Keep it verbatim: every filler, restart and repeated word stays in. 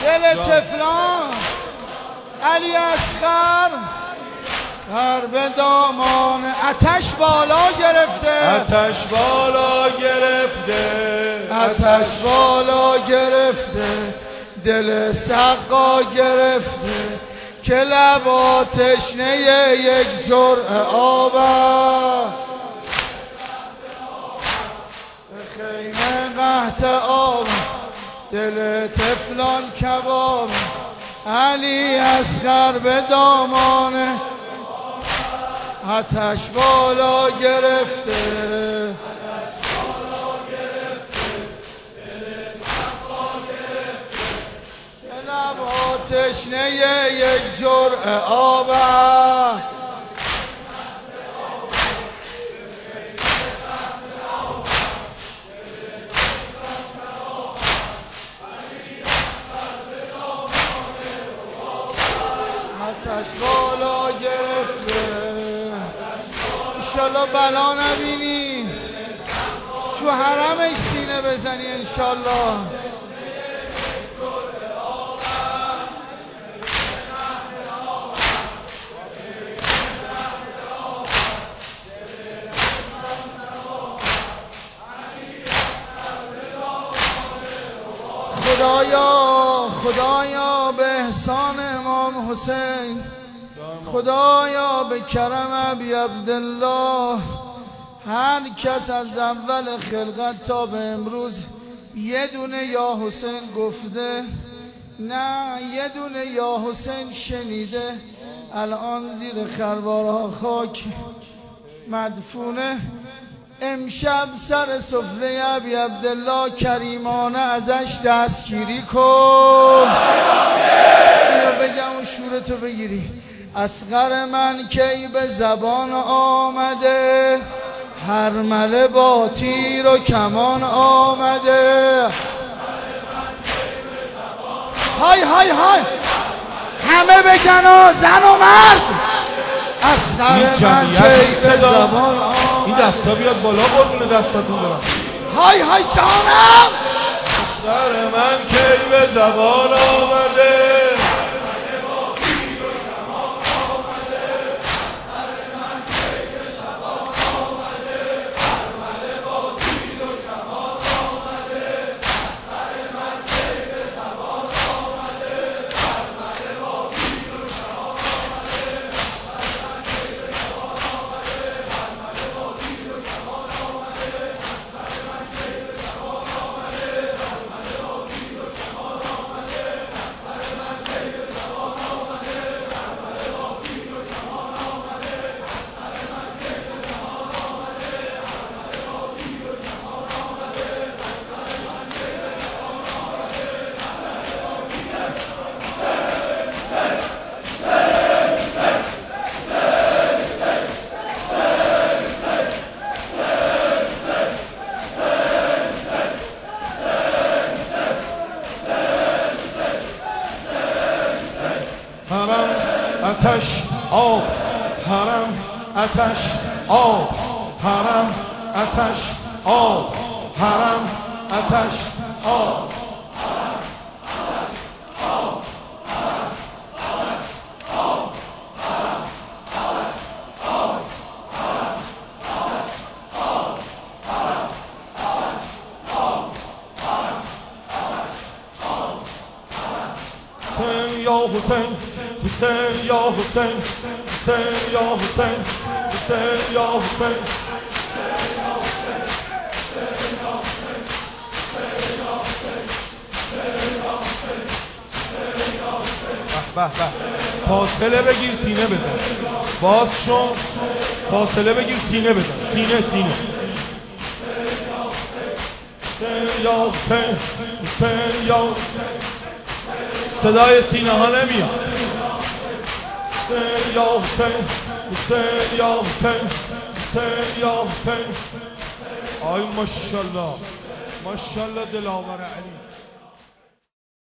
دل طفلان علی اصغر در به دامان آتش بالا گرفته، آتش بالا گرفته، آتش بالا گرفته، دل سقا گرفته که لبا تشنه یک جرعه آبم، به خیمه قحط آب دل طفلان کباب، علی اصغر به دامانه آتش بالا گرفته، که لبا تشنه یک جرعه آبم، آتش بالا گرفته. انشالله بلا نبینی، تو حرمش سینه بزنی انشالله. خدایا خدایا به احسان امام حسین، خدایا به کرم ابی عبدالله، هر کس از اول خلقت تا به امروز یه دونه یا حسین گفته، نه یه دونه یا حسین شنیده، الان زیر خروارها خاک مدفونه. امشب سر سفره ابی عبدالله کریمانه ازش دستگیری کن. اینو بگم و شورتو بگیری. اصغر من کی به زبان آمده، هرمله با تیر و کمان آمده. های های های همه بگن زن و مرد. اصغر من کی به زبان آمده. این دستا بیاد بالا قربون دستاتون برم. های های جانم. اصغر من کی به زبان آمده، آتش آب حرم، آتش آب حرم، آتش آب حرم، آتش آب یا حسین، حسین یا حسین، حسین یا حسین، حسین یا حسین، به به فاصله بگیر سینه بزن، باز شون فاصله بگیر سینه بزن، سینه سینه. حسین یا حسین، حسین یا حسین، صدای سینه ها نمیاد. حسین یا حسین، حسین یا حسین، حسین یا حسین. آی ماشاءالله ماشاءالله دلاور علی.